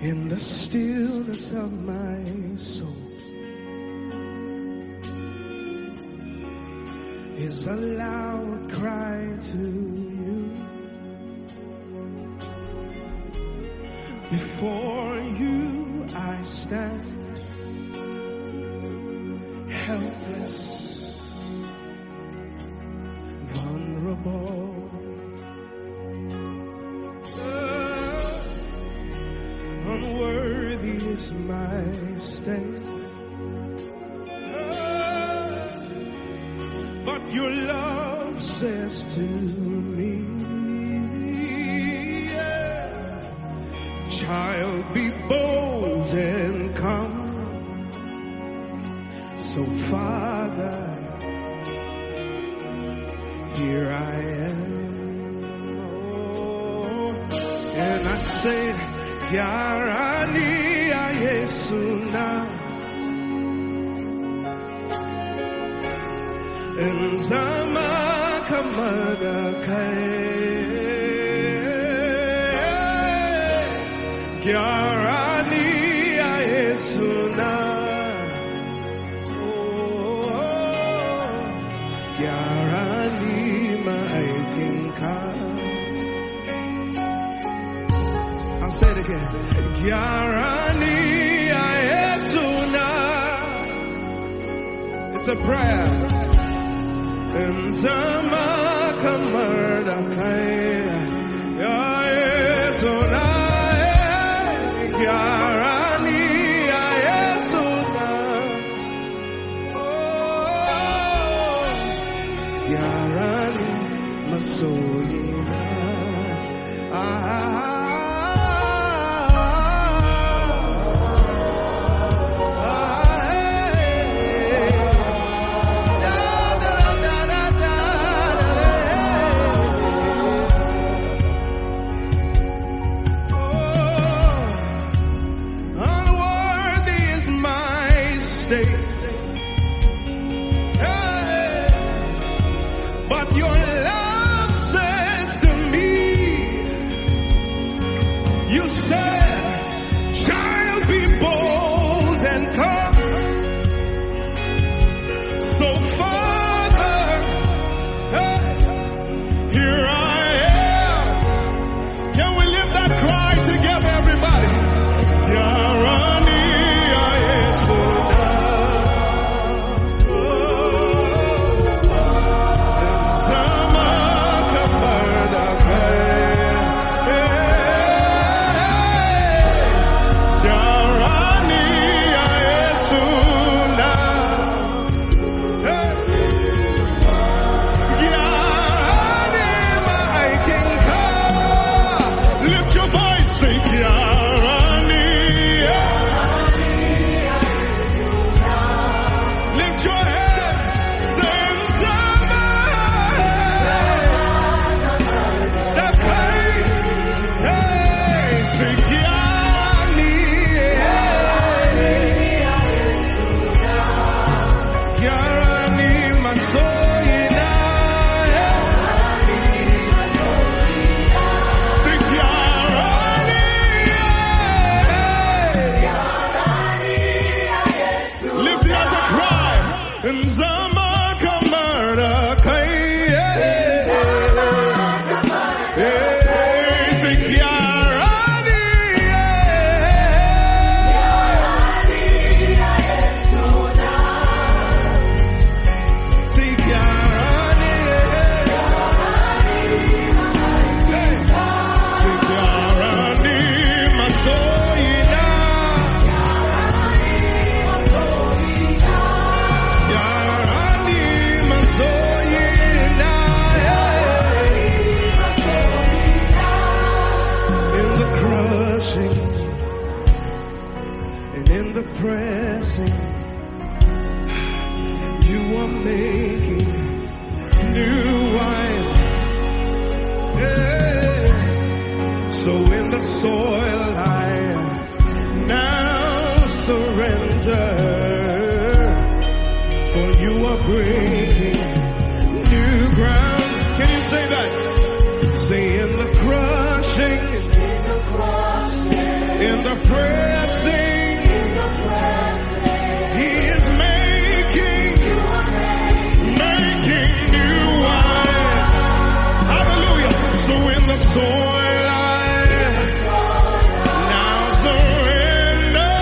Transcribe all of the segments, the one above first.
In the stillness of my soul is a loud cry to you. Before you I stand helpless, vulnerable. Unworthy is my state, but your love says to me, child, be bold and come. So Father, here I am. Oh, and I say, Yarani ya Yesu na Enzama kamada kai Yarani ya Yesu na Yarani maikinka. I'll say it again. Yarani Ayesuna. It's a prayer. And Zama Kamarda Kaya Ayesuna. Yarani Ayesuna. Oh, Yarani Masoyina. Say in the crushing, In the pressing, He is making new wine. Hallelujah. So in the soil I now surrender.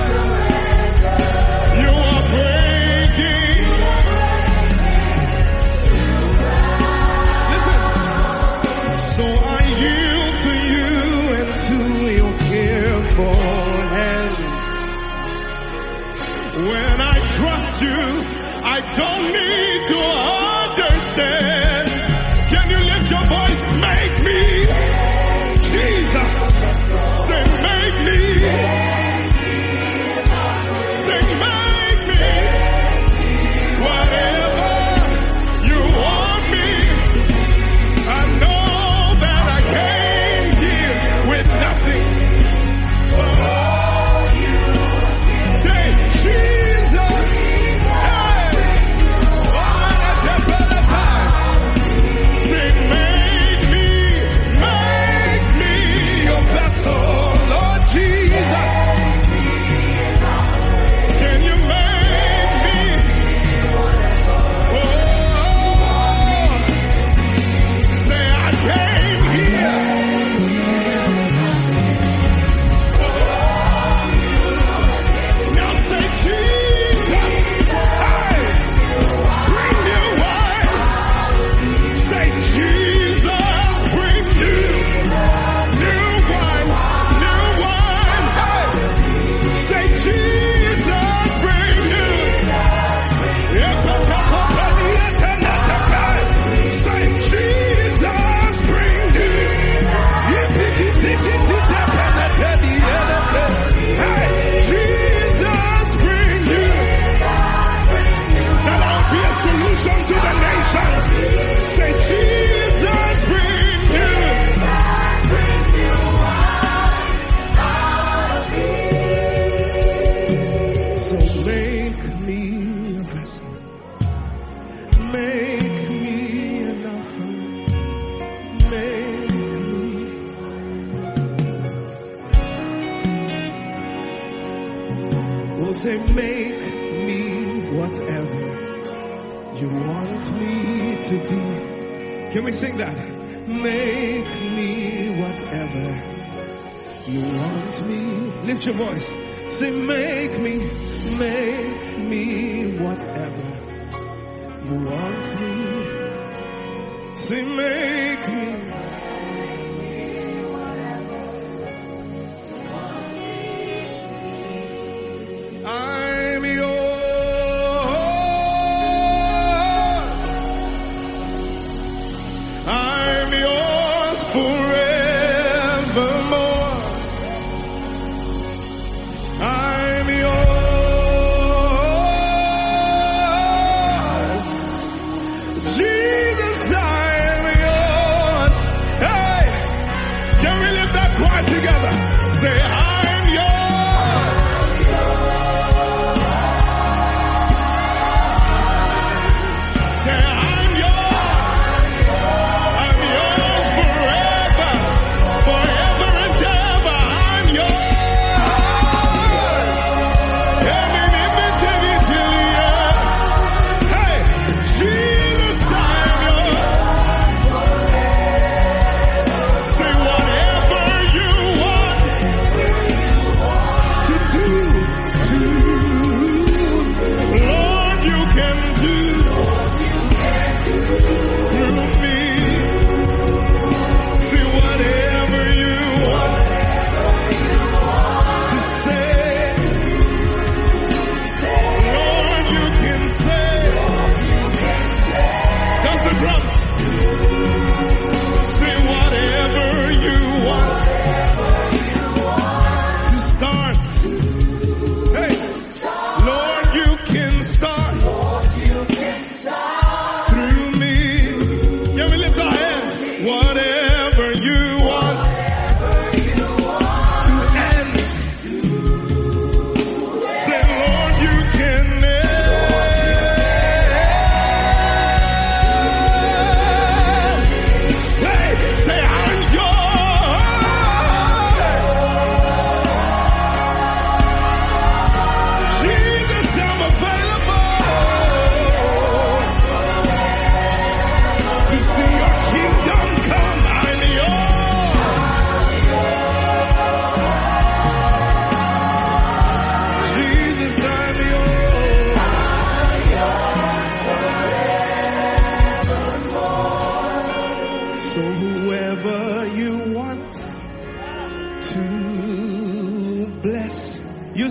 You are breaking. Listen. So I yield to you and to your careful hands. When I trust you, I don't need to understand. Can you lift your voice? Make me, Jesus. Say, make me. Say, make me. Whatever you want me. I know that I came here with nothing. Say, Jesus. Hey. Say, make me your vessel, Lord Jesus. Can you make me? Oh, say, I came here. Now say, Jesus. Hey, bring new wine. Say, Jesus, bring new wine. Hey, say, Jesus, bring new. Say, Jesus, bring new. Hey, Jesus, bring new. That I'll be a solution to the nations. Say, Jesus, bring new. So make me a vessel. Make me an offering. Make me. We'll say, make me whatever you want me to be. Can we sing that? Make me whatever you want me. Lift your voice. Say, make me whatever you want me. Say, make me. I'm yours forevermore. I'm yours. Jesus, I'm yours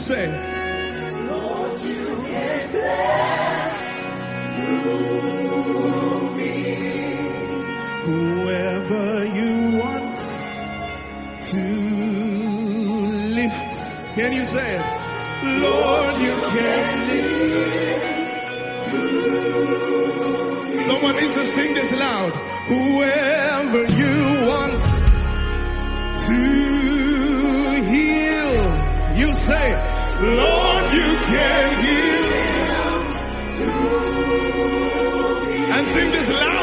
say, Lord, you can bless through me. whoever you want to lift. Can you say it? Lord, you can lift. Someone needs to sing this loud. Whoever you want to heal, you say, Lord, you can heal. And sing this loud.